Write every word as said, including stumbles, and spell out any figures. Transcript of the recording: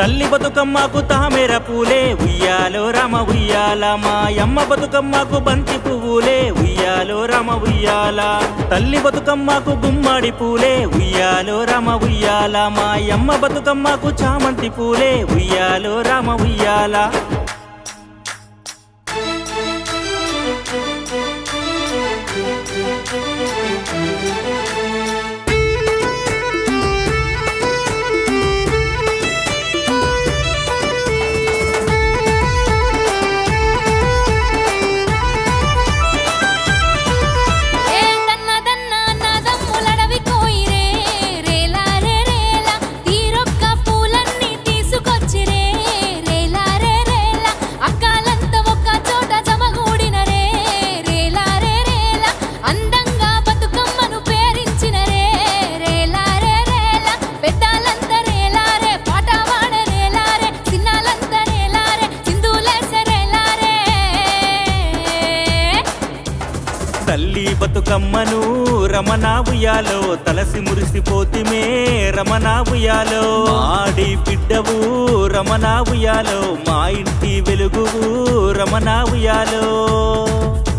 తల్లి బతుకమ్మకు తామేర పూలే ఉయ్యాలో రామ ఉయ్యాల మాయమ్మ బతుకమ్మకు బంతి పువ్వులే ఉయ్యాలో రామ ఉయ్యాల తల్లి బతుకమ్మకు గుమ్మడి పూలే ఉయ్యాలో రామ ఉయ్యాల మాయమ్మ బతుకమ్మకు చామంతి పూలే ఉయ్యాలో రామ ఉయ్యాల తల్లి బతుకమ్మను రమణ ఉయ్యాలో తలసి మురిసిపోతిమే రమణ ఉయ్యాలో ఆడి బిడ్డవు రమణ ఉయ్యాలో మా ఇంటి వెలుగు రమణ ఉయ్యాలో।